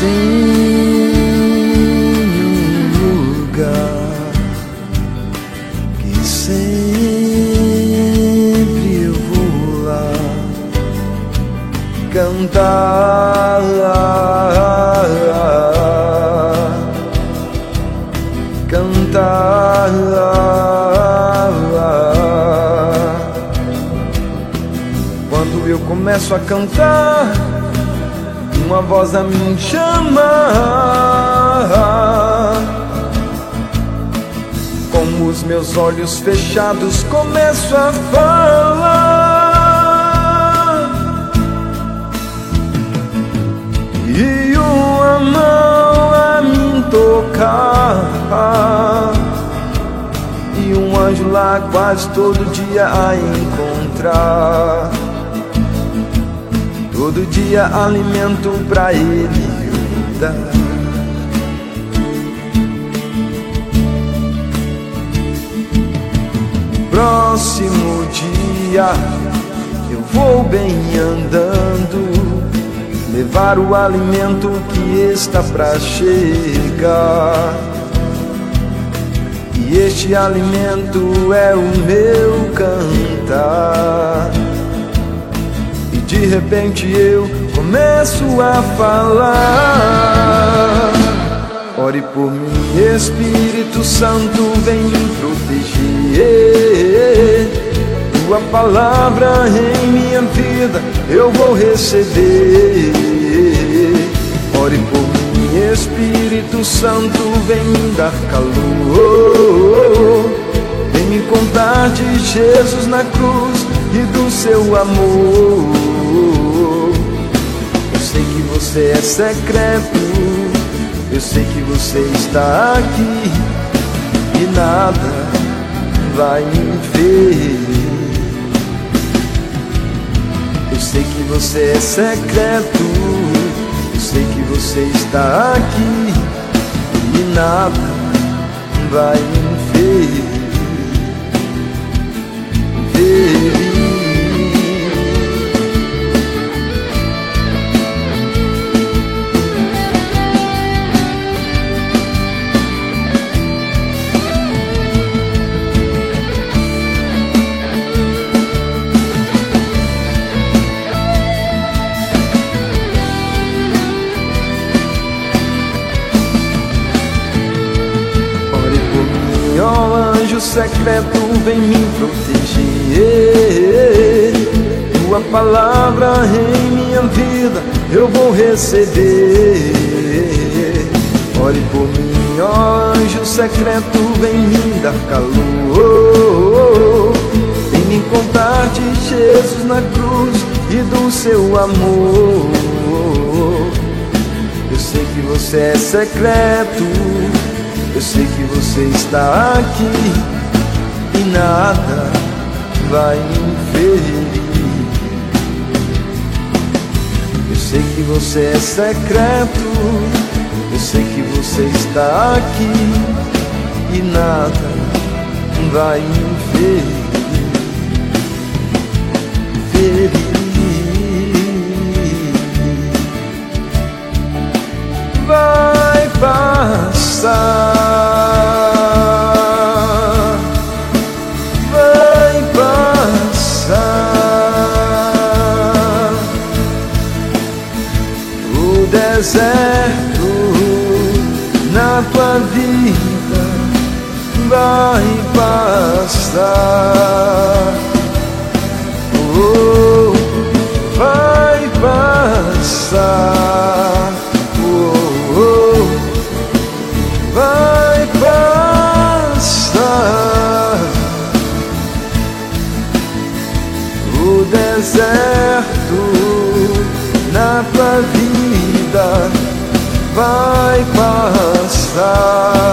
Tem um lugar que sempre eu vou lá cantar, cantar. Quando eu começo a cantar, uma voz a me chamar. Com os meus olhos fechados começo a falar, e uma mão a me tocar, e um anjo lá quase todo dia a encontrar. Todo dia alimento pra ele eu dar. Próximo dia eu vou bem andando, levar o alimento que está pra chegar. E este alimento é o meu cantar. De repente eu começo a falar: ore por mim, Espírito Santo, vem me proteger. Tua palavra em minha vida eu vou receber. Ore por mim, Espírito Santo, vem me dar calor. Vem me contar de Jesus na cruz e do seu amor. Eu sei que você é secreto, eu sei que você está aqui e nada vai me ver. Eu sei que você é secreto, eu sei que você está aqui e nada vai me ver. Ó anjo secreto, vem me proteger. Tua palavra em minha vida eu vou receber. Ore por mim, ó anjo secreto, vem me dar calor. Vem me contar de Jesus na cruz e do seu amor. Eu sei que você é secreto, eu sei que você está aqui e nada vai me ferir. Eu sei que você é secreto, eu sei que você está aqui e nada vai me ferir. Vai passar, vai passar. O deserto na tua vida vai passar. Oh, vai passar. Vai passar. O deserto na tua vida vai passar.